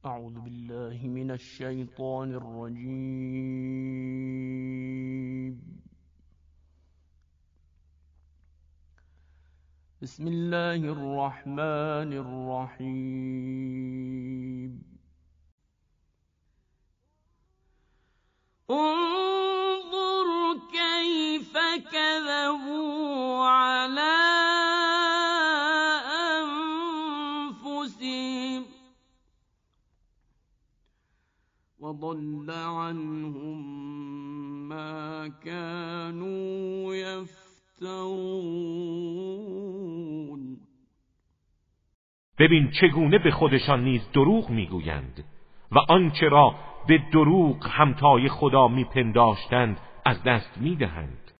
اعوذ بالله من الشیطان الرجیم. بسم الله الرحمن الرحیم. انظر كيف كذبوا على أنفسهم وضل عنهم ما كانوا يفترون. ببین چگونه به خودشان نیز دروغ میگویند و آنچه را به دروغ همتای خدا میپنداشتند از دست میدهند.